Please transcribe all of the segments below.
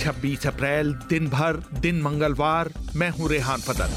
26 अप्रैल दिन भर, दिन मंगलवार। मैं हूं रेहान फदल।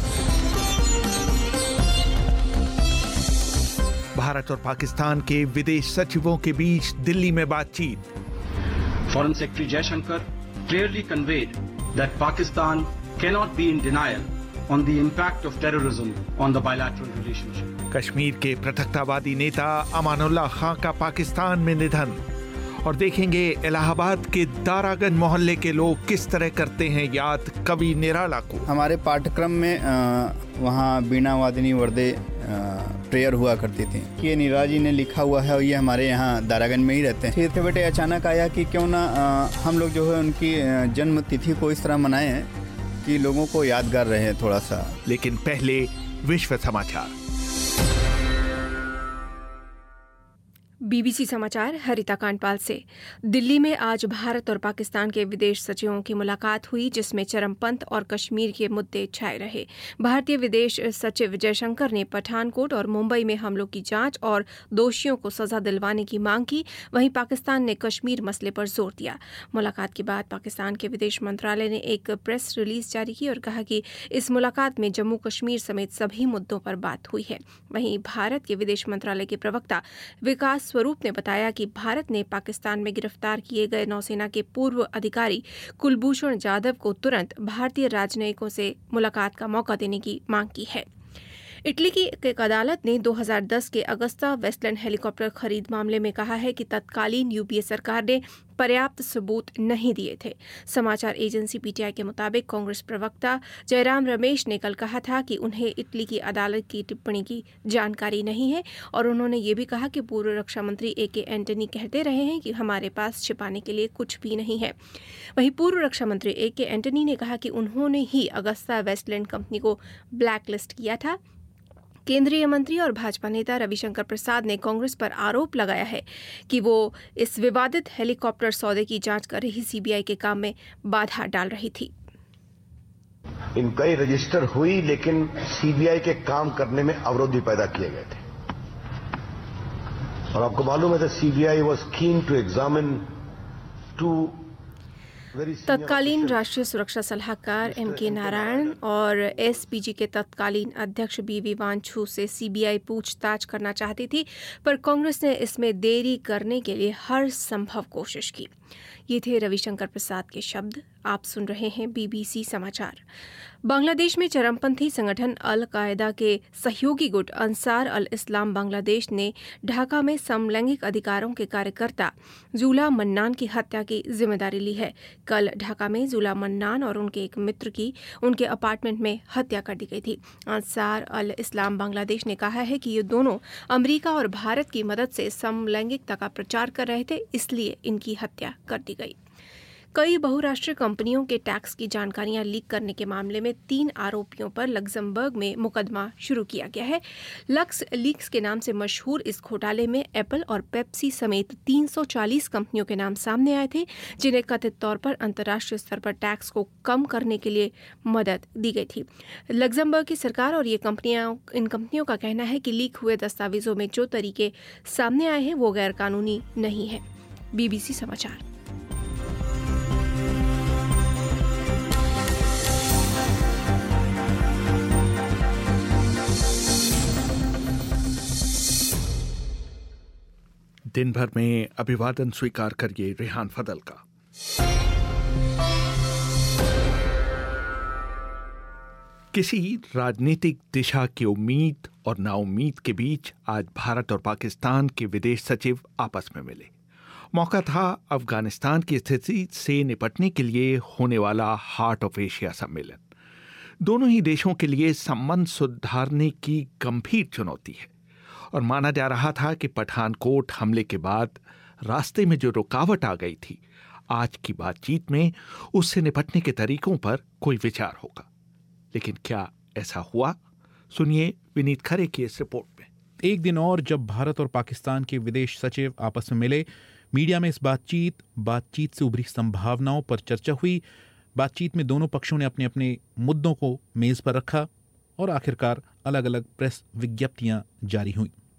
भारत और पाकिस्तान के विदेश सचिवों के बीच दिल्ली में बातचीत। Foreign Secretary Jaishankar clearly conveyed that Pakistan cannot be in denial on the impact of terrorism on the bilateral relationship. Kashmir के पृथकतावादी नेता अमानुल्लाह खां का पाकिस्तान में निधन। और देखेंगे इलाहाबाद के दारागंज मोहल्ले के लोग किस तरह करते हैं याद कवि निराला को। हमारे पाठ्यक्रम में वहाँ बीना वादिनी वर्दे प्रेयर हुआ करती थी। ये निराला जी ने लिखा हुआ है और ये हमारे यहाँ दारागंज में ही रहते हैं। फिर बेटे अचानक आया कि क्यों ना हम लोग जो है उनकी जन्म तिथि को इस तरह मनाएं कि लोगों को यादगार रहे थोड़ा सा। लेकिन पहले विश्व समाचार। बीबीसी समाचार हरिता कांडपाल से। दिल्ली में आज भारत और पाकिस्तान के विदेश सचिवों की मुलाकात हुई, जिसमें चरमपंथ और कश्मीर के मुद्दे छाए रहे। भारतीय विदेश सचिव जयशंकर ने पठानकोट और मुंबई में हमलों की जांच और दोषियों को सजा दिलवाने की मांग की। वहीं पाकिस्तान ने कश्मीर मसले पर जोर दिया। मुलाकात के बाद पाकिस्तान के विदेश मंत्रालय ने एक प्रेस रिलीज जारी की और कहा कि इस मुलाकात में जम्मू कश्मीर समेत सभी मुद्दों पर बात हुई है। वहीं भारत के विदेश मंत्रालय के प्रवक्ता विकास स्वरूप ने बताया कि भारत ने पाकिस्तान में गिरफ्तार किए गए नौसेना के पूर्व अधिकारी कुलभूषण जाधव को तुरंत भारतीय राजनयिकों से मुलाकात का मौका देने की मांग की है। इटली की एक अदालत ने 2010 के अगस्ता वेस्टलैंड हेलीकॉप्टर खरीद मामले में कहा है कि तत्कालीन यूपीए सरकार ने पर्याप्त सबूत नहीं दिए थे। समाचार एजेंसी पीटीआई के मुताबिक कांग्रेस प्रवक्ता जयराम रमेश ने कल कहा था कि उन्हें इटली की अदालत की टिप्पणी की जानकारी नहीं है और उन्होंने ये भी कहा कि पूर्व रक्षा मंत्री ए.के. एंटनी कहते रहे हैं कि हमारे पास छिपाने के लिए कुछ भी नहीं है। वहीं पूर्व रक्षा मंत्री ए.के. एंटनी ने कहा कि उन्होंने ही अगस्ता वेस्टलैंड कंपनी को ब्लैकलिस्ट किया था। केंद्रीय मंत्री और भाजपा नेता रविशंकर प्रसाद ने कांग्रेस पर आरोप लगाया है कि वो इस विवादित हेलीकॉप्टर सौदे की जांच कर रही सीबीआई के काम में बाधा डाल रही थी। इनक्वायरी रजिस्टर हुई, लेकिन सीबीआई के काम करने में अवरोध भी पैदा किए गए थे। और आपको मालूम है CBI was keen to examine to तत्कालीन राष्ट्रीय सुरक्षा सलाहकार एम.के. नारायण और एसपीजी के तत्कालीन अध्यक्ष बी.वी. वांछू से सीबीआई पूछताछ करना चाहती थी, पर कांग्रेस ने इसमें देरी करने के लिए हर संभव कोशिश की। ये थे रविशंकर प्रसाद के शब्द। आप सुन रहे हैं बीबीसी समाचार। बांग्लादेश में चरमपंथी संगठन अल कायदा के सहयोगी गुट अंसार अल इस्लाम बांग्लादेश ने ढाका में समलैंगिक अधिकारों के कार्यकर्ता जुला मन्नान की हत्या की जिम्मेदारी ली है। कल ढाका में जुला मन्नान और उनके एक मित्र की उनके अपार्टमेंट में हत्या कर दी गई थी। अंसार अल इस्लाम बांग्लादेश ने कहा है कि ये दोनों अमेरिका और भारत की मदद से समलैंगिकता का प्रचार कर रहे थे, इसलिए इनकी हत्या कर दी गई। कई बहुराष्ट्रीय कंपनियों के टैक्स की जानकारियां लीक करने के मामले में 3 आरोपियों पर लक्जमबर्ग में मुकदमा शुरू किया गया है। लक्स लीक्स के नाम से मशहूर इस घोटाले में एप्पल और पेप्सी समेत 340 कंपनियों के नाम सामने आए थे, जिन्हें कथित तौर पर अंतर्राष्ट्रीय स्तर पर टैक्स को कम करने के लिए मदद दी गई थी। लक्जमबर्ग की सरकार और इन कंपनियों का कहना है कि लीक हुए दस्तावेजों में जो तरीके सामने आए हैं वो गैरकानूनी नहीं है। बीबीसी समाचार। दिन भर में अभिवादन स्वीकार करिए रेहान फदल का। किसी राजनीतिक दिशा की उम्मीद और नाउम्मीद के बीच आज भारत और पाकिस्तान के विदेश सचिव आपस में मिले। मौका था अफगानिस्तान की स्थिति से निपटने के लिए होने वाला हार्ट ऑफ एशिया सम्मेलन। दोनों ही देशों के लिए संबंध सुधारने की गंभीर चुनौती है और माना जा रहा था कि पठानकोट हमले के बाद रास्ते में जो रुकावट आ गई थी, आज की बातचीत में उससे निपटने के तरीकों पर कोई विचार होगा। लेकिन क्या ऐसा हुआ? सुनिए विनीत खरे की इस रिपोर्ट में। एक दिन और जब भारत और पाकिस्तान के विदेश सचिव आपस में मिले, मीडिया में इस बातचीत से उभरी संभावनाओं पर चर्चा हुई। बातचीत में दोनों पक्षों ने अपने अपने मुद्दों को मेज पर रखा और आखिरकार अलग अलग प्रेस विज्ञप्तियां जारी हुई।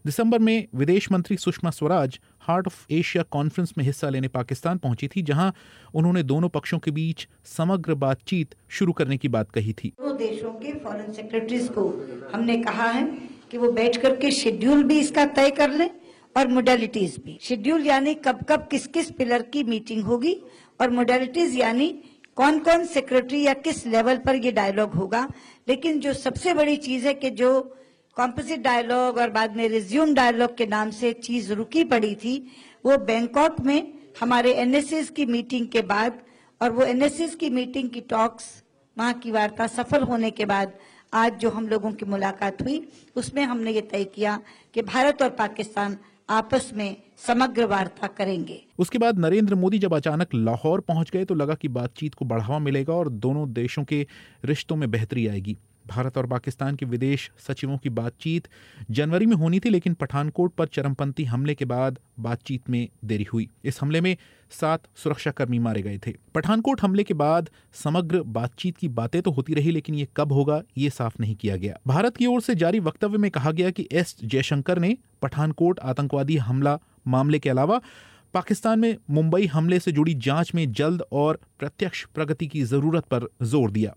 दिसंबर में विदेश मंत्री Sushma Swaraj heart of Asia conference में हिस्सा लेने पाकिस्तान पहुंची थी, जहां उन्होंने दोनों पक्षों के बीच समग्र बातचीत शुरू करने की बात कही थी। दो देशों के फॉरेन सेक्रेटरीज को हमने कहा है कि वो बैठ करके शेड्यूल भी इसका तय कर लें और मोडेलिटीज भी। शेड्यूल यानी कब कब किस किस पिलर की मीटिंग होगी, और मोडेलिटीज यानी कौन कौन सेक्रेटरी या किस लेवल पर ये डायलॉग होगा। लेकिन जो सबसे बड़ी चीज है कि जो कॉम्पोजिट डायलॉग और बाद में रिज्यूम डायलॉग के नाम से चीज रुकी पड़ी थी, वो बैंकॉक में हमारे एनएसएस की मीटिंग के बाद, और वो एनएसएस की मीटिंग की टॉक्स, वहां की वार्ता सफल होने के बाद आज जो हम लोगों की मुलाकात हुई, उसमें हमने ये तय किया कि भारत और पाकिस्तान आपस में समग्र वार्ता करेंगे। उसके बाद नरेंद्र मोदी जब अचानक लाहौर पहुंच गए तो लगा कि बातचीत को बढ़ावा मिलेगा और दोनों देशों के रिश्तों में बेहतरी आएगी। भारत और पाकिस्तान के विदेश सचिवों की बातचीत जनवरी में होनी थी, लेकिन पठानकोट पर चरमपंथी हमले के बाद बातचीत में देरी हुई। इस हमले में 7 सुरक्षाकर्मी मारे गए थे। पठानकोट हमले के बाद समग्र बातचीत की बातें तो होती रही, लेकिन ये कब होगा ये साफ नहीं किया गया। भारत की ओर से जारी वक्तव्य में कहा गया कि एस जयशंकर ने पठानकोट आतंकवादी हमला मामले के अलावा पाकिस्तान में मुंबई हमले से जुड़ी जांच में जल्द और प्रत्यक्ष प्रगति की जरूरत पर जोर दिया।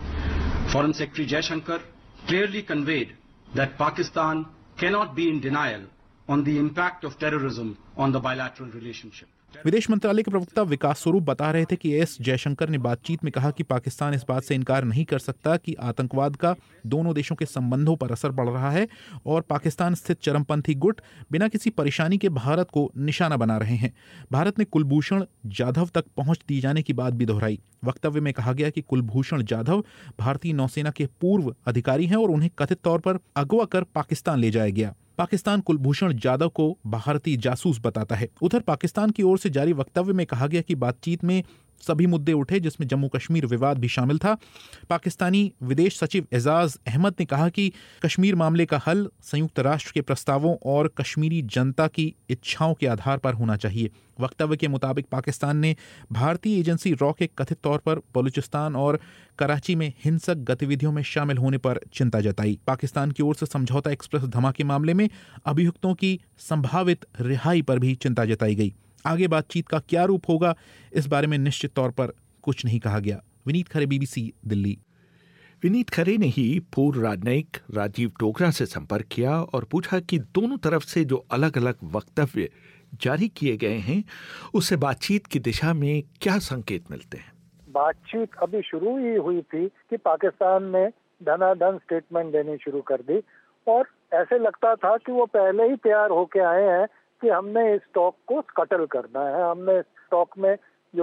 Foreign Secretary Jaishankar clearly conveyed that Pakistan cannot be in denial on the impact of terrorism on the bilateral relationship. विदेश मंत्रालय के प्रवक्ता विकास स्वरूप बता रहे थे कि एस जयशंकर ने बातचीत में कहा कि पाकिस्तान इस बात से इनकार नहीं कर सकता कि आतंकवाद का दोनों देशों के संबंधों पर असर पड़ रहा है और पाकिस्तान स्थित चरमपंथी गुट बिना किसी परेशानी के भारत को निशाना बना रहे हैं। भारत ने कुलभूषण जाधव तक पहुंच दिए जाने की बात भी दोहराई। वक्तव्य में कहा गया कि कुलभूषण जाधव भारतीय नौसेना के पूर्व अधिकारी हैं और उन्हें कथित तौर पर अगवा कर पाकिस्तान ले जाया गया। पाकिस्तान कुलभूषण जाधव को भारतीय जासूस बताता है। उधर पाकिस्तान की ओर से जारी वक्तव्य में कहा गया कि बातचीत में सभी मुद्दे उठे, जिसमें जम्मू कश्मीर विवाद भी शामिल था। पाकिस्तानी विदेश सचिव एजाज अहमद ने कहा कि कश्मीर मामले का हल संयुक्त राष्ट्र के प्रस्तावों और कश्मीरी जनता की इच्छाओं के आधार पर होना चाहिए। वक्तव्य के मुताबिक पाकिस्तान ने भारतीय एजेंसी रॉ के कथित तौर पर बलूचिस्तान और कराची में हिंसक गतिविधियों में शामिल होने पर चिंता जताई। पाकिस्तान की ओर से समझौता एक्सप्रेस धमाके मामले में अभियुक्तों की संभावित रिहाई पर भी चिंता जताई गई। आगे बातचीत का क्या रूप होगा, इस बारे में निश्चित तौर पर कुछ नहीं कहा गया। विनीत खरे, BBC दिल्ली। विनीत खरे ने ही पूर्व राजनयिक राजीव डोगरा से संपर्क किया और पूछा कि दोनों तरफ से जो अलग अलग वक्तव्य जारी किए गए हैं, उससे बातचीत की दिशा में क्या संकेत मिलते हैं। बातचीत अभी शुरू ही हुई थी कि पाकिस्तान ने धनाधन स्टेटमेंट देनी शुरू कर दी और ऐसे लगता था कि वो पहले ही तैयार होके आए हैं कि हमने इस स्टॉक को स्कटल करना है। हमने स्टॉक में जो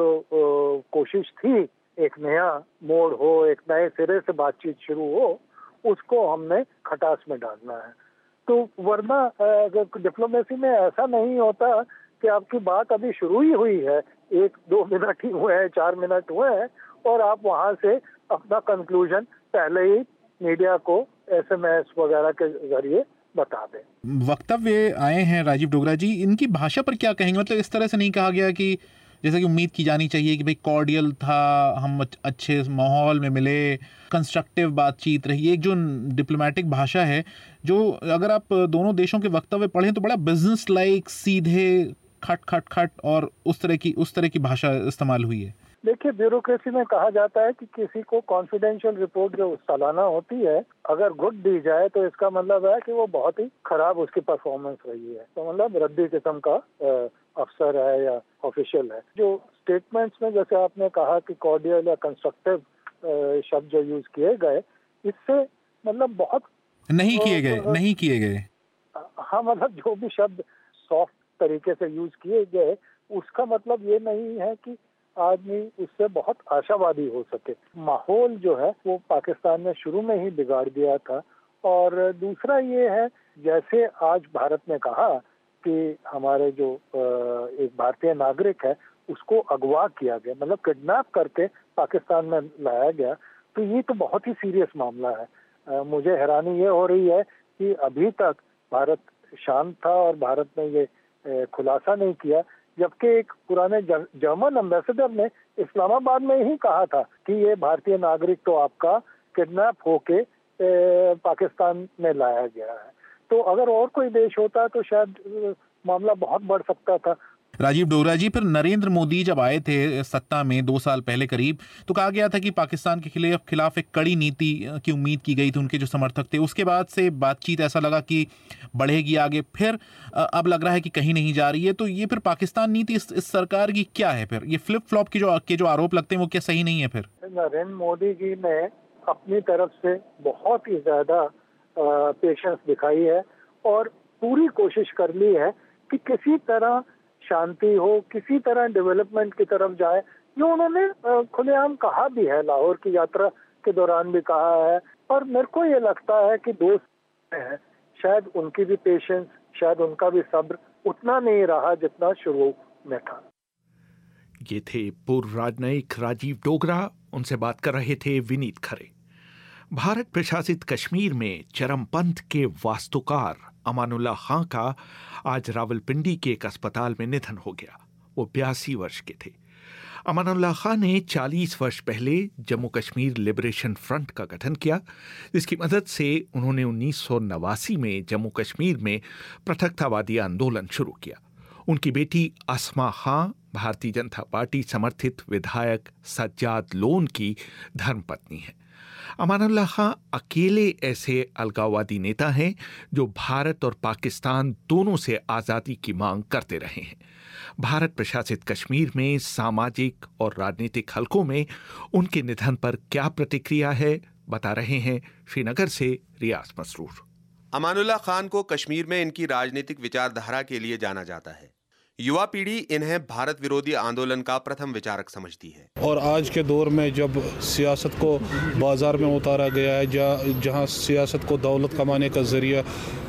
कोशिश थी एक नया मोड़ हो, एक नए सिरे से बातचीत शुरू हो, उसको हमने खटास में डालना है। तो वरना डिप्लोमेसी में ऐसा नहीं होता कि आपकी बात अभी शुरू ही हुई है, 1-2 मिनट ही हुए हैं, 4 मिनट हुए हैं और आप वहां से अपना कंक्लूजन पहले ही मीडिया को SMS वगैरह के जरिए बता दें। वक्तव्य आए हैं राजीव डोगरा जी, इनकी भाषा पर क्या कहेंगे? मतलब इस तरह से नहीं कहा गया कि जैसा कि उम्मीद की जानी चाहिए कि भाई कॉर्डियल था, हम अच्छे माहौल में मिले, कंस्ट्रक्टिव बातचीत रही। एक जो डिप्लोमेटिक भाषा है, जो अगर आप दोनों देशों के वक्तव्य पढ़ें तो बड़ा बिजनेस लाइक, सीधे खट खट खट और उस तरह की भाषा इस्तेमाल हुई है। देखिए, ब्यूरोक्रेसी में कहा जाता है कि किसी को कॉन्फिडेंशियल रिपोर्ट जो सालाना होती है अगर घुट दी जाए तो इसका मतलब है कि वो बहुत ही खराब उसकी परफॉर्मेंस रही है, तो मतलब रद्दी किस्म का अफसर है या ऑफिशियल है। जो स्टेटमेंट्स में जैसे आपने कहा कि कॉर्डियल या कंस्ट्रक्टिव शब्द जो यूज किए गए, इससे मतलब बहुत नहीं किए गए। हाँ, मतलब जो भी शब्द सॉफ्ट तरीके से यूज किए गए उसका मतलब ये नहीं है कि आदमी उससे बहुत आशावादी हो सके। माहौल जो है वो पाकिस्तान ने शुरू में ही बिगाड़ दिया था। और दूसरा ये है, जैसे आज भारत ने कहा कि हमारे जो एक भारतीय नागरिक है उसको अगवा किया गया, मतलब किडनैप करके पाकिस्तान में लाया गया, तो ये तो बहुत ही सीरियस मामला है। मुझे हैरानी ये हो रही है कि अभी तक भारत शांत था और भारत ने ये खुलासा नहीं किया, जबकि एक पुराने जर्मन एम्बेसडर ने इस्लामाबाद में ही कहा था कि ये भारतीय नागरिक तो आपका किडनैप होके पाकिस्तान में लाया गया है। तो अगर और कोई देश होता तो शायद मामला बहुत बढ़ सकता था। राजीव डोगरा जी, फिर नरेंद्र मोदी जब आए थे सत्ता में 2 साल पहले करीब, तो कहा गया था कि पाकिस्तान के खिलाफ एक कड़ी नीति की उम्मीद की गई थी उनके जो समर्थक थे। उसके बाद से बातचीत ऐसा लगा कि बढ़ेगी आगे, फिर अब लग रहा है कि कहीं नहीं जा रही है। तो ये फिर पाकिस्तान नीति इस सरकार की क्या है? फिर ये फ्लिप फ्लॉप के जो आरोप लगते हैं वो क्या सही नहीं है? फिर नरेंद्र मोदी जी ने अपनी तरफ से बहुत ही ज्यादा पेशेंस दिखाई है और पूरी कोशिश कर ली है कि किसी तरह शांति हो, किसी तरह डेवलपमेंट की तरफ जाए। ये उन्होंने खुलेआम कहा भी है, लाहौर की यात्रा के दौरान भी कहा है। और मेरे को ये लगता है कि दोस्त हैं, शायद उनकी भी पेशेंस, शायद उनका भी सब्र उतना नहीं रहा जितना शुरू में था। ये थे पूर्व राजनयिक राजीव डोगरा, उनसे बात कर रहे थे विनीत खरे। भारत प्रशासित कश्मीर में चरमपंथ के वास्तुकार अमानुल्लाह खां का आज रावलपिंडी के एक अस्पताल में निधन हो गया। वो 82 वर्ष के थे। अमानुल्लाह खां ने 40 वर्ष पहले जम्मू कश्मीर लिबरेशन फ्रंट का गठन किया, जिसकी मदद से उन्होंने 1989 में जम्मू कश्मीर में पृथकतावादी आंदोलन शुरू किया। उनकी बेटी अस्मा खां भारतीय जनता पार्टी समर्थित विधायक सज्जाद लोन की धर्मपत्नी है। अमानुल्लाह खां अकेले ऐसे अलगाववादी नेता हैं जो भारत और पाकिस्तान दोनों से आज़ादी की मांग करते रहे हैं। भारत प्रशासित कश्मीर में सामाजिक और राजनीतिक हलकों में उनके निधन पर क्या प्रतिक्रिया है, बता रहे हैं श्रीनगर से रियाज मसरूर। अमानुल्लाह खान को कश्मीर में इनकी राजनीतिक विचारधारा के लिए जाना जाता है। युवा पीढ़ी इन्हें भारत विरोधी आंदोलन का प्रथम विचारक समझती है। और आज के दौर में जब सियासत को बाजार में उतारा गया है, जहां सियासत को दौलत कमाने का जरिया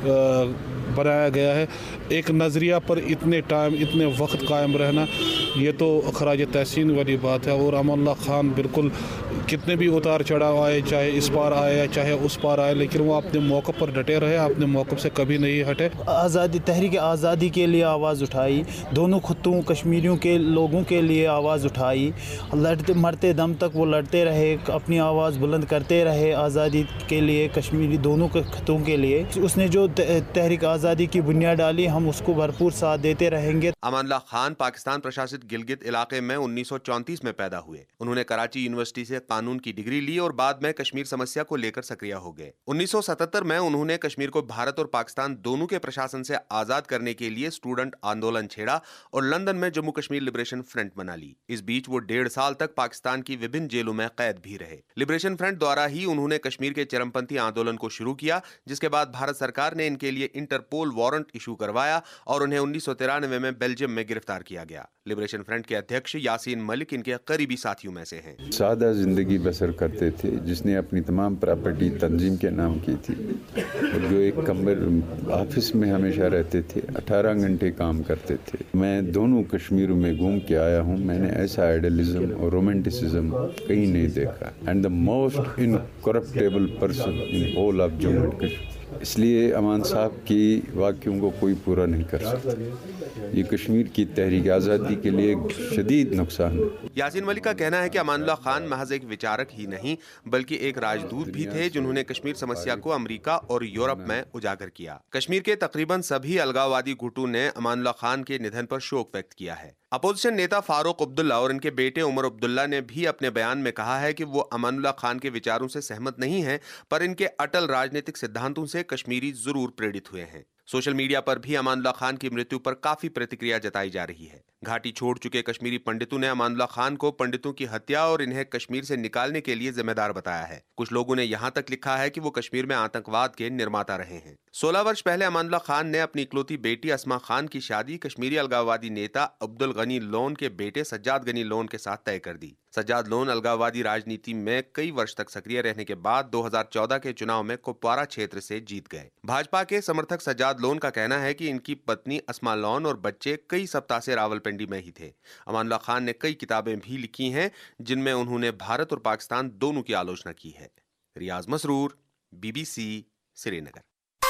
बनाया गया है, एक नज़रिया पर इतने टाइम इतने वक्त कायम रहना, ये तो खराज तहसीन वाली बात है। और अमानुल्लाह खान बिल्कुल कितने भी उतार चढ़ाव आए, चाहे इस पार आए चाहे उस पार आए, लेकिन वो अपने मौक़ पर डटे रहे, अपने मौक़ से कभी नहीं हटे। आज़ादी तहरीक आज़ादी के लिए आवाज़ उठाई, दोनों खित्तों कश्मीरियों के लोगों के लिए आवाज़ उठाई, लड़ते मरते दम तक वो लड़ते रहे, अपनी आवाज़ बुलंद करते रहे आज़ादी के लिए, कश्मीरी दोनों के खित्तों के लिए। उसने जो तहरीक आज़ादी की बुनियाद डाली, हम उसको भरपूर साथ देते रहेंगे। अमानुल्लाह खान पाकिस्तान प्रशासित गिलगित इलाके में 1934 में पैदा हुए। उन्होंने कराची यूनिवर्सिटी से कानून की डिग्री ली और बाद में कश्मीर समस्या को लेकर सक्रिय हो गए। 1977 में उन्होंने कश्मीर को भारत और पाकिस्तान दोनों के प्रशासन से आजाद करने के लिए स्टूडेंट आंदोलन छेड़ा और लंदन में जम्मू कश्मीर लिबरेशन फ्रंट बना ली। इस बीच वो 1.5 साल तक पाकिस्तान की विभिन्न जेलों में कैद भी रहे। लिबरेशन फ्रंट द्वारा ही उन्होंने कश्मीर के चरमपंथी आंदोलन को शुरू किया, जिसके बाद भारत सरकार ने इनके लिए इंटरपोल वारंट इशू करवाया और उन्हें 1993 में बेल्जियम में गिरफ्तार किया गया। लिबरेशन फ्रंट के अध्यक्ष यासीन मलिक इनके करीबी साथियों में से हैं। सादा जिंदगी बसर करते थे, जिसने अपनी तमाम प्रॉपर्टी तंजीम के नाम की थी और जो एक कमर ऑफिस में हमेशा रहते थे, 18 घंटे काम करते थे। मैं दोनों कश्मीरों में घूम के आया हूँ, मैंने ऐसा आइडियलिज्म और रोमांटिसिज्म कहीं नहीं देखा। And the most incorruptible person in whole of Jammu and Kashmir. इसलिए अमान साहब की वाक्यों को कोई पूरा नहीं कर सकता। ये कश्मीर की तहरीक आज़ादी के लिए शदीद नुकसान है। यासीन मलिक का कहना है कि अमानुल्लाह खान महज एक विचारक ही नहीं बल्कि एक राजदूत भी थे, जिन्होंने कश्मीर समस्या को अमेरिका और यूरोप में उजागर किया। कश्मीर के तकरीबन सभी अलगाववादी गुटों ने अमानुल्लाह खान के निधन पर शोक व्यक्त किया है। अपोजिशन नेता फारूक अब्दुल्ला और इनके बेटे उमर अब्दुल्ला ने भी अपने बयान में कहा है कि वो अमानुल्लाह खान के विचारों से सहमत नहीं हैं, पर इनके अटल राजनीतिक सिद्धांतों से कश्मीरी जरूर प्रेरित हुए हैं। सोशल मीडिया पर भी अमानुल्लाह खान की मृत्यु पर काफी प्रतिक्रिया जताई जा रही है। घाटी छोड़ चुके कश्मीरी पंडितों ने अमानुल्लाह खान को पंडितों की हत्या और इन्हें कश्मीर से निकालने के लिए जिम्मेदार बताया है। कुछ लोगों ने यहाँ तक लिखा है कि वो कश्मीर में आतंकवाद के निर्माता रहे हैं। 16 वर्ष पहले अमानुल्लाह खान ने अपनी इकलौती बेटी अस्मा खान की शादी कश्मीरी अलगाववादी नेता अब्दुल गनी लोन के बेटे सज्जाद गनी लोन के साथ तय कर दी। सज्जाद लोन अलगाववादी राजनीति में कई वर्ष तक सक्रिय रहने के बाद 2014 के चुनाव में कुपवारा क्षेत्र से जीत गए। भाजपा के समर्थक सज्जाद लोन का कहना है कि इनकी पत्नी अस्मा लोन और बच्चे कई सप्ताह से रावलपिंडी में ही थे। अमानुल्लाह खान ने कई किताबें भी लिखी हैं, जिनमें उन्होंने भारत और पाकिस्तान दोनों की आलोचना की है। रियाज मसरूर, BBC, श्रीनगर।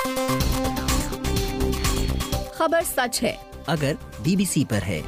खबर सच है अगर BBC पर है।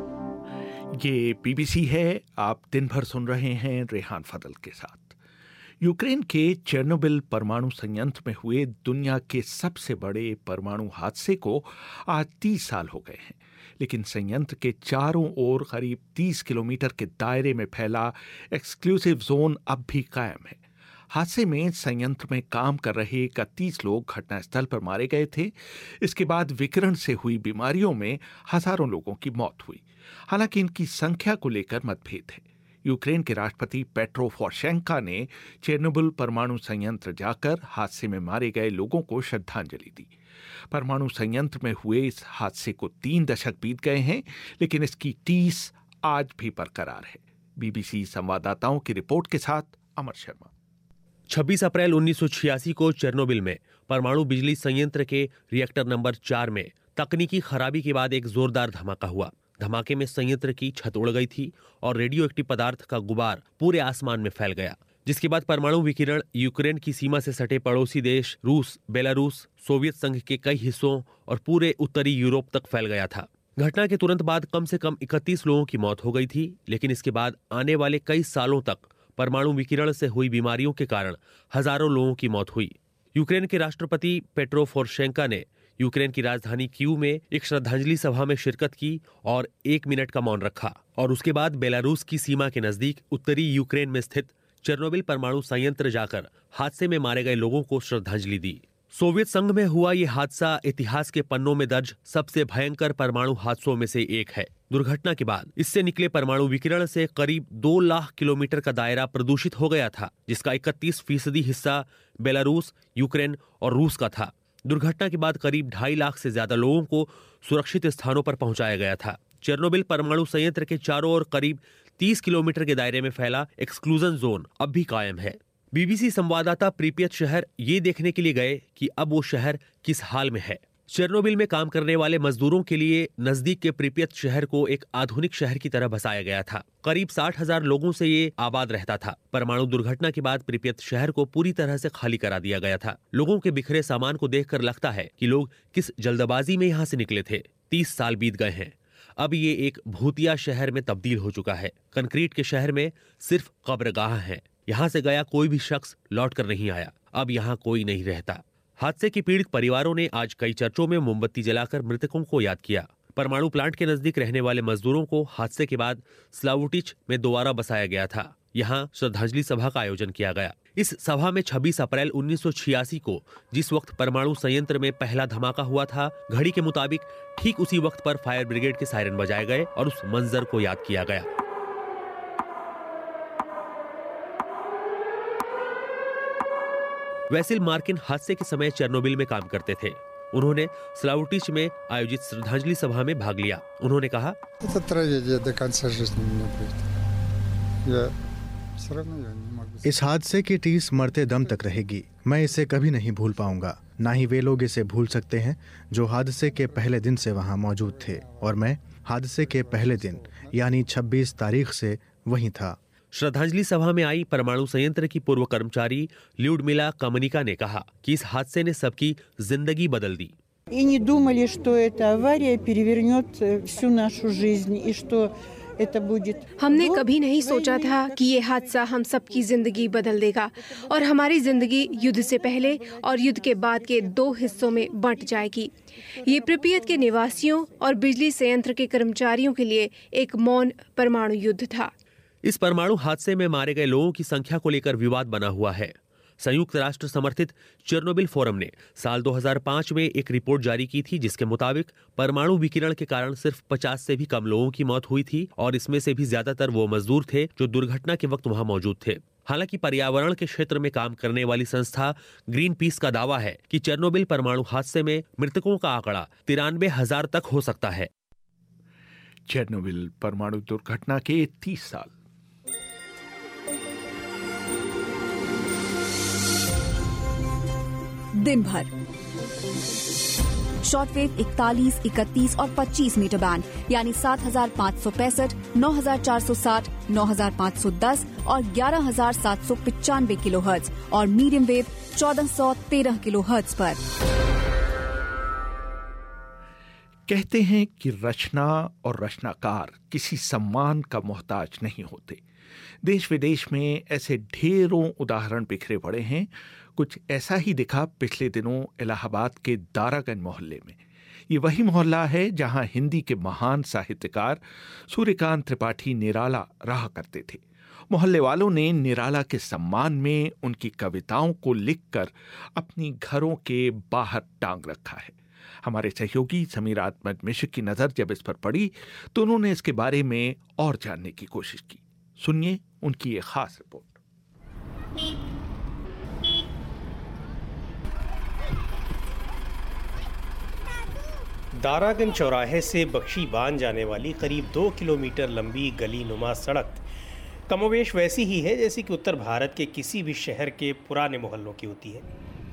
ये BBC है। आप दिन भर सुन रहे हैं रेहान फजल के साथ। यूक्रेन के चेर्नोबिल परमाणु संयंत्र में हुए दुनिया के सबसे बड़े परमाणु हादसे को आज 30 साल हो गए हैं, लेकिन संयंत्र के चारों ओर करीब 30 किलोमीटर के दायरे में फैला एक्सक्लूसिव जोन अब भी कायम है। हादसे में संयंत्र में काम कर रहे 31 लोग घटनास्थल पर मारे गए थे। इसके बाद विकिरण से हुई बीमारियों में हजारों लोगों की मौत हुई। हालांकि इनकी संख्या को लेकर मतभेद है। यूक्रेन के राष्ट्रपति पेट्रो पोरोशेंको ने चेर्नोबिल परमाणु संयंत्र जाकर हादसे में मारे गए लोगों को श्रद्धांजलि दी। परमाणु संयंत्र में हुए इस हादसे को 3 दशक बीत गए हैं, लेकिन इसकी टीस आज भी बरकरार है। बीबीसी संवाददाताओं की रिपोर्ट के साथ अमर शर्मा। 26 अप्रैल 1986 को चेर्नोबिल में परमाणु बिजली संयंत्र के रिएक्टर नंबर 4 में तकनीकी खराबी के बाद एक जोरदार धमाका हुआ। धमाके में संयंत्र की छत उड़ गई थी और रेडियो एक्टिव पदार्थ का गुबार पूरे आसमान में फैल गया, जिसके बाद परमाणु विकिरण यूक्रेन की सीमा से सटे पड़ोसी देश रूस, बेलारूस, सोवियत संघ के कई हिस्सों और पूरे उत्तरी यूरोप तक फैल गया था। घटना के तुरंत बाद कम से कम 31 लोगों की मौत हो गई थी, लेकिन इसके बाद आने वाले कई सालों तक परमाणु विकिरण से हुई बीमारियों के कारण हजारों लोगों की मौत हुई। यूक्रेन के राष्ट्रपति पेट्रो पोरोशेंको ने यूक्रेन की राजधानी कीव में एक श्रद्धांजलि सभा में शिरकत की और 1 मिनट का मौन रखा और उसके बाद बेलारूस की सीमा के नजदीक उत्तरी यूक्रेन में स्थित चेर्नोबिल परमाणु संयंत्र जाकर हादसे में मारे गए लोगों को श्रद्धांजलि दी। सोवियत संघ में हुआ ये हादसा इतिहास के पन्नों में दर्ज सबसे भयंकर परमाणु हादसों में से एक है। दुर्घटना के बाद इससे निकले परमाणु विकिरण से करीब 2 लाख किलोमीटर का दायरा प्रदूषित हो गया था, जिसका 31% हिस्सा बेलारूस, यूक्रेन और रूस का था। दुर्घटना के बाद करीब 2.5 लाख से ज्यादा लोगों को सुरक्षित स्थानों पर पहुंचाया गया था। चेर्नोबिल परमाणु संयंत्र के चारों ओर करीब 30 किलोमीटर के दायरे में फैला एक्सक्लूजन जोन अब भी कायम है। बीबीसी संवाददाता प्रिपियत शहर ये देखने के लिए गए कि अब वो शहर किस हाल में है। चेर्नोबिल में काम करने वाले मजदूरों के लिए नजदीक के प्रिपियत शहर को एक आधुनिक शहर की तरह बसाया गया था। करीब 60,000 लोगों से ये आबाद रहता था। परमाणु दुर्घटना के बाद प्रिपियत शहर को पूरी तरह से खाली करा दिया गया था। लोगों के बिखरे सामान को देखकर लगता है कि लोग किस जल्दबाजी में यहाँ से निकले थे। 30 साल बीत गए हैं। अब ये एक भूतिया शहर में तब्दील हो चुका है। कंक्रीट के शहर में सिर्फ कब्रगाह है। यहाँ से गया कोई भी शख्स लौट कर नहीं आया। अब यहाँ कोई नहीं रहता। हादसे के पीड़ित परिवारों ने आज कई चर्चों में मोमबत्ती जलाकर मृतकों को याद किया। परमाणु प्लांट के नजदीक रहने वाले मजदूरों को हादसे के बाद स्लावुटिच में दोबारा बसाया गया था। यहाँ श्रद्धांजलि सभा का आयोजन किया गया। इस सभा में 26 अप्रैल 1986 को जिस वक्त परमाणु संयंत्र में पहला धमाका हुआ था, घड़ी के मुताबिक ठीक उसी वक्त पर फायर ब्रिगेड के सायरन बजाए गए और उस मंजर को याद किया गया। वैसिल मार्किन हादसे के समय चेर्नोबिल में काम करते थे। उन्होंने स्लावुटिच में आयोजित श्रद्धांजलि सभा में भाग लिया। उन्होंने कहा, इस हादसे की टीस मरते दम तक रहेगी। मैं इसे कभी नहीं भूल पाऊंगा। ना ही वे लोग इसे भूल सकते हैं जो हादसे के पहले दिन से वहां मौजूद थे, और मैं हादसे के पहले दिन यानी 26 तारीख से वहीं था। श्रद्धांजलि सभा में आई परमाणु संयंत्र की पूर्व कर्मचारी ल्यूडमिला कामनिका ने कहा कि इस हादसे ने सबकी जिंदगी बदल दी। हमने कभी नहीं सोचा था कि ये हादसा हम सबकी जिंदगी बदल देगा और हमारी जिंदगी युद्ध से पहले और युद्ध के बाद के 2 हिस्सों में बंट जाएगी। ये प्रिपियत के निवासियों और बिजली संयंत्र के कर्मचारियों के लिए एक मौन परमाणु युद्ध था। इस परमाणु हादसे में मारे गए लोगों की संख्या को लेकर विवाद बना हुआ है। संयुक्त राष्ट्र समर्थित चेर्नोबिल फोरम ने साल 2005 में एक रिपोर्ट जारी की थी, जिसके मुताबिक परमाणु विकिरण के कारण सिर्फ 50 से भी कम लोगों की मौत हुई थी और इसमें से भी ज्यादातर वो मजदूर थे जो दुर्घटना के वक्त वहां मौजूद थे। हालांकि पर्यावरण के क्षेत्र में काम करने वाली संस्था ग्रीन पीस का दावा है कि चेर्नोबिल परमाणु हादसे में मृतकों का आंकड़ा 93,000 तक हो सकता है। चेर्नोबिल परमाणु दुर्घटना के 30 साल। दिन भर शॉर्टवेव 41, 31 और 25 मीटर बैंड यानी 7,565, 9,460, 9,510 और 11,795 किलोहर्ट्ज और मीडियम वेव 1,413 किलोहर्ट्ज पर। कहते हैं कि रचना और रचनाकार किसी सम्मान का मोहताज नहीं होते। देश विदेश में ऐसे ढेरों उदाहरण बिखरे पड़े हैं। कुछ ऐसा ही दिखा पिछले दिनों इलाहाबाद के दारागंज मोहल्ले में। ये वही मोहल्ला है जहां हिंदी के महान साहित्यकार सूर्यकांत त्रिपाठी निराला रहा करते थे। मोहल्ले वालों ने निराला के सम्मान में उनकी कविताओं को लिखकर अपनी घरों के बाहर टांग रखा है। हमारे सहयोगी समीर आत्मज मिश्र की नजर जब इस पर पड़ी तो उन्होंने इसके बारे में और जानने की कोशिश की। सुनिए उनकी ये खास रिपोर्ट। दारागंज चौराहे से बख्शी बांध जाने वाली करीब 2 किलोमीटर लंबी गली नुमा सड़क कमोवेश वैसी ही है जैसी कि उत्तर भारत के किसी भी शहर के पुराने मोहल्लों की होती है।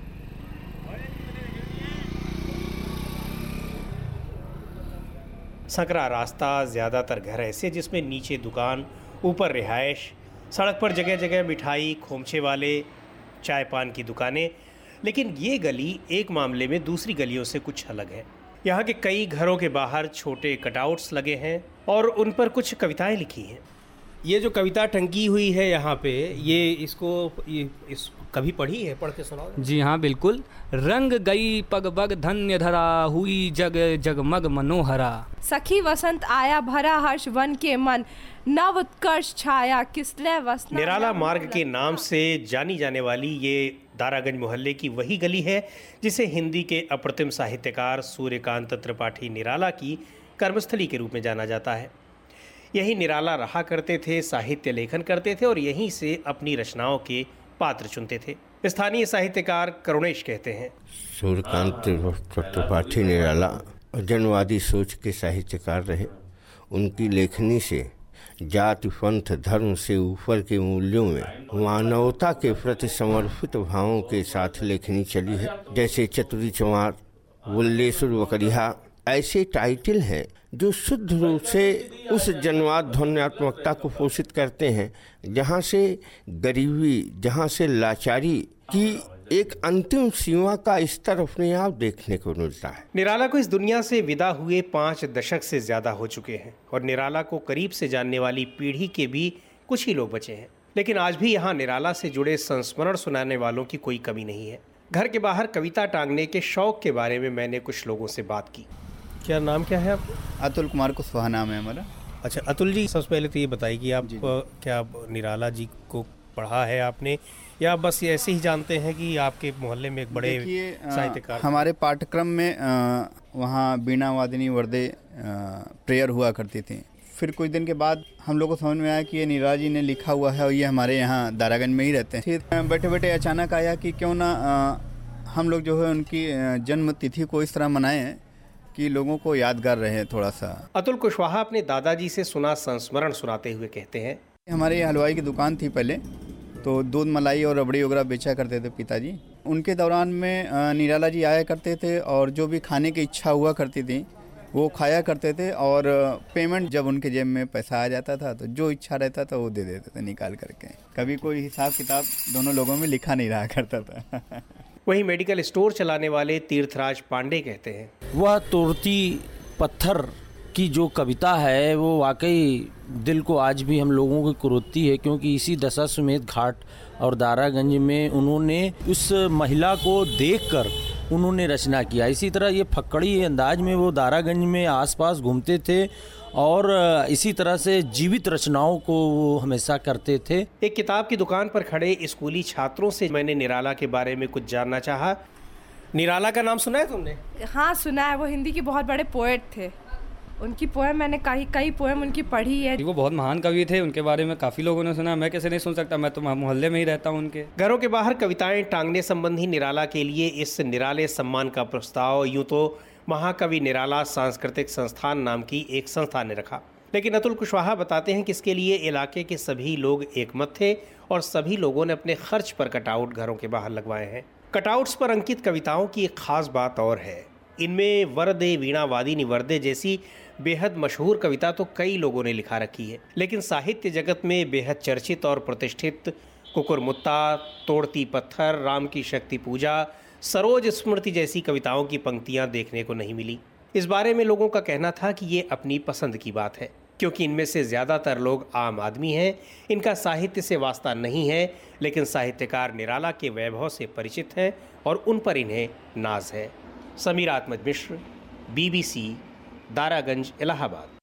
संकरा रास्ता, ज़्यादातर घर ऐसे जिसमें नीचे दुकान, ऊपर रिहाइश, सड़क पर जगह जगह मिठाई, खोमचे वाले, चाय पान की दुकानें। लेकिन ये गली एक मामले में दूसरी गलियों से कुछ अलग है। यहाँ के कई घरों के बाहर छोटे कटआउट्स लगे हैं और उन पर कुछ कविताएं लिखी हैं। ये जो कविता टंगी हुई है यहाँ पे, ये कभी पढ़ी है? पढ़ के सुनाओ। जी हाँ, बिल्कुल। रंग गई पग बग धन्य धरा, हुई जग जगमग मनोहरा। सखी वसंत आया भरा हर्ष वन के मन, नव उत्कर्ष छाया किसले वसना। निराला मार्ग के नाम से जानी जाने वाली ये दारागंज मोहल्ले की वही गली है जिसे हिंदी के अप्रतिम साहित्यकार सूर्यकांत त्रिपाठी निराला की कर्मस्थली के रूप में जाना जाता है। यही निराला रहा करते थे, साहित्य लेखन करते थे और यहीं से अपनी रचनाओं के पात्र चुनते थे। स्थानीय साहित्यकार करुणेश कहते हैं, सूर्यकांत त्रिपाठी निराला जनवादी सोच के साहित्यकार रहे। उनकी लेखनी से जाति, पंथ, धर्म से ऊपर के मूल्यों में मानवता के प्रति समर्पित भावों के साथ लेखनी चली है। जैसे चतुरी चमार, बुल्लेश्वर बकरिया ऐसे टाइटल हैं जो शुद्ध रूप से उस जनवाद ध्वन्यात्मकता को पोषित करते हैं जहाँ से गरीबी, जहाँ से लाचारी की एक अंतिम सीमा का स्तर अपने आप देखने को मिलता है। निराला को इस दुनिया से विदा हुए 5 दशक से ज्यादा हो चुके हैं और निराला को करीब से जानने वाली पीढ़ी के भी कुछ ही लोग बचे हैं। लेकिन आज भी यहाँ निराला से जुड़े संस्मरण सुनाने वालों की कोई कमी नहीं है। घर के बाहर कविता टांगने के शौक के बारे में मैंने कुछ लोगों से बात की। क्या नाम क्या है आपका? अतुल कुमार कुशवाहा नाम है हमारा। अच्छा अतुल जी, सबसे पहले तो ये बताइए कि आप क्या निराला जी को पढ़ा है आपने या बस ये ऐसे ही जानते हैं कि आपके मोहल्ले में एक बड़े साहित्यकार? हमारे पाठ्यक्रम में वहाँ बीणा वादिनी वर्दे प्रेयर हुआ करती थी। फिर कुछ दिन के बाद हम लोग को समझ में आया कि ये निराला जी ने लिखा हुआ है और ये हमारे यहाँ दारागंज में ही रहते हैं। फिर बैठे बैठे अचानक आया कि क्यों ना हम लोग जो है उनकी जन्म तिथि को इस तरह मनाएं कि लोगों को यादगार रहे थोड़ा सा। अतुल कुशवाहा अपने दादाजी से सुना संस्मरण सुनाते हुए कहते हैं, हमारे हलवाई की दुकान थी पहले, तो दूध मलाई और रबड़ी वगैरह बेचा करते थे पिताजी। उनके दौरान में निराला जी आया करते थे और जो भी खाने की इच्छा हुआ करती थी वो खाया करते थे और पेमेंट जब उनके जेब में पैसा आ जाता था तो जो इच्छा रहता था वो दे देते थे निकाल करके। कभी कोई हिसाब किताब दोनों लोगों में लिखा नहीं रहा करता था। वही मेडिकल स्टोर चलाने वाले तीर्थराज पांडे कहते हैं, वह तोड़ती पत्थर की जो कविता है वो वाकई दिल को आज भी हम लोगों को कुरोती है, क्योंकि इसी दशाश्वमेध घाट और दारागंज में उन्होंने उस महिला को देखकर उन्होंने रचना किया। इसी तरह ये फक्कड़ी अंदाज में वो दारागंज में आसपास घूमते थे और इसी तरह से जीवित रचनाओं को वो हमेशा करते थे। एक किताब की दुकान पर खड़े स्कूली छात्रों से मैंने निराला के बारे में कुछ जानना चाहा। निराला का नाम सुना है तुमने? हाँ सुना है। वो हिंदी के बहुत बड़े पोएट थे। उनकी पोएम मैंने कई पोएम उनकी पढ़ी है। वो बहुत महान कवि थे, उनके बारे में काफ़ी लोगों ने सुना। मैं कैसे नहीं सुन सकता, मैं तो मोहल्ले में ही रहता हूँ उनके। घरों के बाहर कविताएं टांगने संबंधी निराला के लिए इस निराले सम्मान का प्रस्ताव यूँ तो महाकवि निराला सांस्कृतिक संस्थान नाम की एक संस्था ने रखा, लेकिन अतुल कुशवाहा बताते हैं कि इसके लिए इलाके के सभी लोग एकमत थे और सभी लोगों ने अपने खर्च पर कटआउट घरों के बाहर लगवाए हैं। कटआउट्स पर अंकित कविताओं की एक खास बात और है, इनमें वरदे वीणा वादिनी वर्दे जैसी बेहद मशहूर कविता तो कई लोगों ने लिखा रखी है, लेकिन साहित्य जगत में बेहद चर्चित और प्रतिष्ठित कुकुरमुत्ता, तोड़ती पत्थर, राम की शक्ति पूजा, सरोज स्मृति जैसी कविताओं की पंक्तियां देखने को नहीं मिली। इस बारे में लोगों का कहना था कि ये अपनी पसंद की बात है, क्योंकि इनमें से ज़्यादातर लोग आम आदमी हैं, इनका साहित्य से वास्ता नहीं है, लेकिन साहित्यकार निराला के वैभव से परिचित हैं और उन पर इन्हें नाज है। समीर अहमद मिश्र, BBC, दारागंज, इलाहाबाद।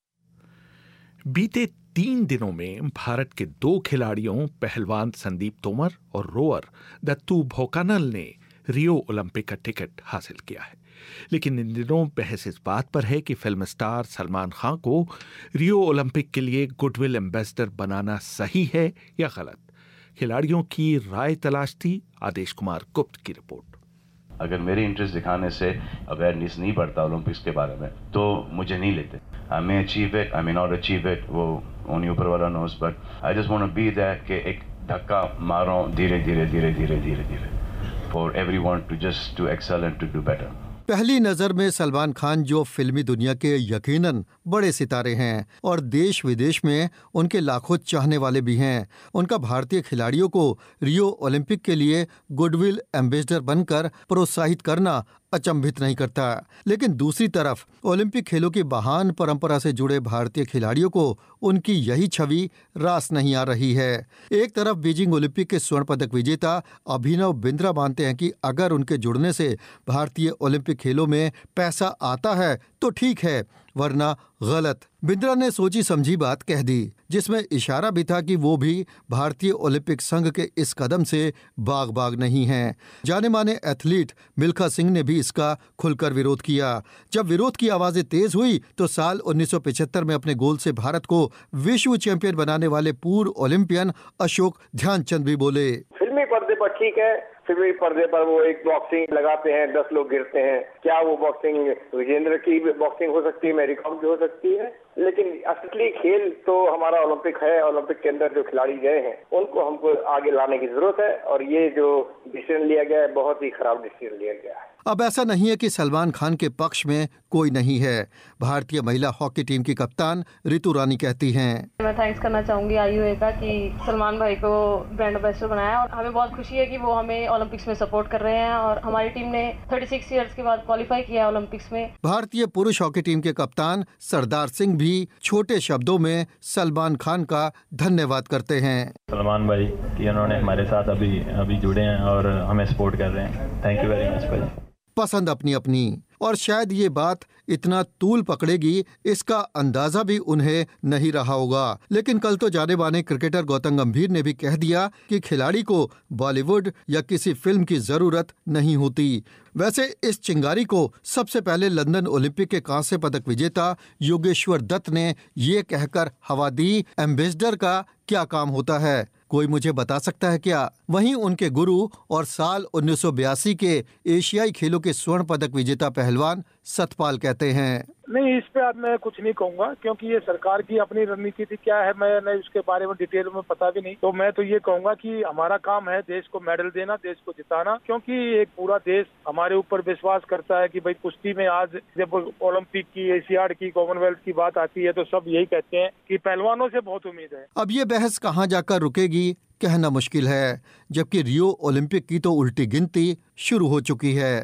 बीते 3 दिनों में भारत के 2 खिलाड़ियों पहलवान संदीप तोमर और रोअर दत्तू भोकानल ने रियो ओलंपिक का टिकट हासिल किया है। लेकिन इन दिनों बहस इस बात पर है कि फिल्म स्टार सलमान खान को रियो ओलंपिक के लिए गुडविल एम्बेसडर बनाना सही है या गलत। खिलाड़ियों की राय तलाश थी आदेश कुमार गुप्त की रिपोर्ट। अगर मेरे इंटरेस्ट दिखाने से अवेयरनेस नहीं बढ़ता ओलंपिक्स के बारे में तो मुझे नहीं लेते। I may achieve it, I may not achieve it, वो ओनली ऊपर वाला knows, but I just want to be there कि एक धक्का मारो धीरे धीरे धीरे धीरे धीरे धीरे for everyone to just to excel and to do better. पहली नजर में सलमान खान जो फिल्मी दुनिया के यकीनन बड़े सितारे हैं और देश विदेश में उनके लाखों चाहने वाले भी हैं, उनका भारतीय खिलाड़ियों को रियो ओलंपिक के लिए गुडविल एम्बेसडर बनकर प्रोत्साहित करना अचंभित नहीं करता। लेकिन दूसरी तरफ ओलंपिक खेलों की महान परंपरा से जुड़े भारतीय खिलाड़ियों को उनकी यही छवि रास नहीं आ रही है। एक तरफ बीजिंग ओलंपिक के स्वर्ण पदक विजेता अभिनव बिंद्रा मानते हैं कि अगर उनके जुड़ने से भारतीय ओलंपिक खेलों में पैसा आता है तो ठीक है, वरना गलत। बिंद्रा ने सोची समझी बात कह दी, जिसमें इशारा भी था कि वो भी भारतीय ओलंपिक संघ के इस कदम से बाग नहीं हैं। जाने माने एथलीट मिल्खा सिंह ने भी इसका खुलकर विरोध किया। जब विरोध की आवाजें तेज हुई तो साल 1975 में अपने गोल से भारत को विश्व चैंपियन बनाने वाले पूर्व ओलंपियन अशोक ध्यानचंद भी बोले। फिल्मी पर्दे पर ठीक है, फिल्मी पर्दे पर वो एक बॉक्सिंग लगाते हैं, 10 लोग गिरते हैं, क्या वो बॉक्सिंग विजेंद्र की बॉक्सिंग हो सकती है, मैरी कॉम की हो सकती है? लेकिन असली खेल तो हमारा ओलंपिक है। ओलंपिक के अंदर जो खिलाड़ी गए हैं उनको हमको आगे लाने की जरूरत है, और ये जो डिसीजन लिया गया है बहुत ही खराब डिसीजन लिया गया है। अब ऐसा नहीं है कि सलमान खान के पक्ष में कोई नहीं है। भारतीय महिला हॉकी टीम की कप्तान ऋतु रानी कहती हैं, मैं थैंक्स करना चाहूंगी IOA का कि सलमान भाई को ब्रांड एम्बेसडर बनाया, और हमें बहुत खुशी है कि वो हमें ओलंपिक्स में सपोर्ट कर रहे हैं, और हमारी टीम ने 36 इयर्स के बाद क्वालिफाई किया ओलंपिक्स में। भारतीय पुरुष हॉकी टीम के कप्तान सरदार सिंह भी छोटे शब्दों में सलमान खान का धन्यवाद करते हैं। सलमान भाई कि उन्होंने हमारे साथ अभी जुड़े हैं और हमें सपोर्ट कर रहे हैं। थैंक यू वेरी मच भाई। पसंद अपनी अपनी, और शायद ये बात इतना तूल पकड़ेगी इसका अंदाजा भी उन्हें नहीं रहा होगा। लेकिन कल तो जाने माने क्रिकेटर गौतम गंभीर ने भी कह दिया कि खिलाड़ी को बॉलीवुड या किसी फिल्म की जरूरत नहीं होती। वैसे इस चिंगारी को सबसे पहले लंदन ओलंपिक के कांस्य पदक विजेता योगेश्वर दत्त ने ये कहकर हवा दी, एम्बेसडर का क्या काम होता है, कोई मुझे बता सकता है क्या? वहीं उनके गुरु और साल 1982 के एशियाई खेलों के स्वर्ण पदक विजेता पहलवान सतपाल कहते हैं, नहीं, इस पे आज मैं कुछ नहीं कहूंगा, क्योंकि ये सरकार की अपनी रणनीति थी। क्या है मैं उसके बारे में डिटेल में पता भी नहीं। तो मैं तो ये कहूंगा कि हमारा काम है देश को मेडल देना, देश को जिताना, क्योंकि एक पूरा देश हमारे ऊपर विश्वास करता है कि भाई कुश्ती में आज जब ओलंपिक की, एशियाड की, कॉमनवेल्थ की बात आती है तो सब यही कहते हैं कि पहलवानों से बहुत उम्मीद है। अब ये बहस कहाँ जाकर रुकेगी कहना मुश्किल है, जबकि रियो ओलंपिक की तो उल्टी गिनती शुरू हो चुकी है।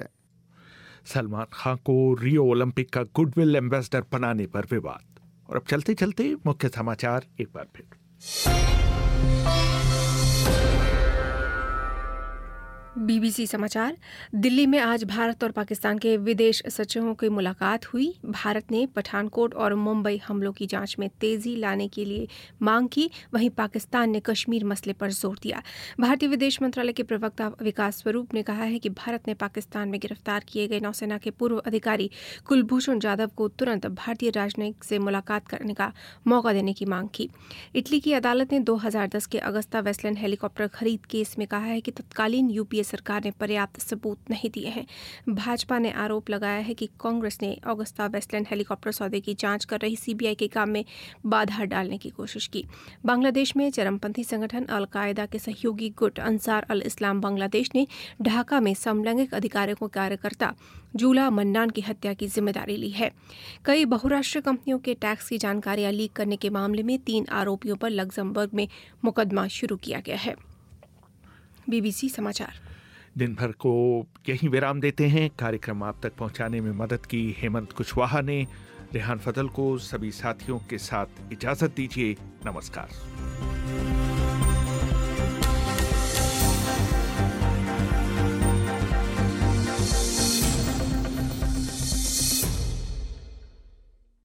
सलमान खान को रियो ओलंपिक का गुडविल एम्बेसडर बनाने पर विवाद। और अब चलते चलते मुख्य समाचार एक बार फिर। BBC समाचार। दिल्ली में आज भारत और पाकिस्तान के विदेश सचिवों की मुलाकात हुई। भारत ने पठानकोट और मुंबई हमलों की जांच में तेजी लाने के लिए मांग की, वहीं पाकिस्तान ने कश्मीर मसले पर जोर दिया। भारतीय विदेश मंत्रालय के प्रवक्ता विकास स्वरूप ने कहा है कि भारत ने पाकिस्तान में गिरफ्तार किए गए नौसेना के पूर्व अधिकारी कुलभूषण जाधव को तुरंत भारतीय राजनयिक से मुलाकात करने का मौका देने की मांग की। इटली की अदालत ने 2010 के अगस्ता वेस्टलैंड हेलीकॉप्टर खरीद केस में कहा है कि तत्कालीन यूपीए सरकार ने पर्याप्त सबूत नहीं दिए हैं। भाजपा ने आरोप लगाया है कि कांग्रेस ने अगस्ता वेस्टलैंड हेलीकॉप्टर सौदे की जांच कर रही सीबीआई के काम में बाधा डालने की कोशिश की। बांग्लादेश में चरमपंथी संगठन अल कायदा के सहयोगी गुट अंसार अल इस्लाम बांग्लादेश ने ढाका में समलैंगिक अधिकारों के कार्यकर्ता जूला मन्नान की हत्या की जिम्मेदारी ली है। कई बहुराष्ट्रीय कंपनियों के टैक्स की जानकारियां लीक करने के मामले में 3 आरोपियों पर लक्जमबर्ग में मुकदमा शुरू किया गया है। BBC समाचार। दिन भर को यहीं विराम देते हैं। कार्यक्रम आप तक पहुंचाने में मदद की हेमंत कुशवाहा ने। रेहान फजल को सभी साथियों के साथ इजाजत दीजिए। नमस्कार।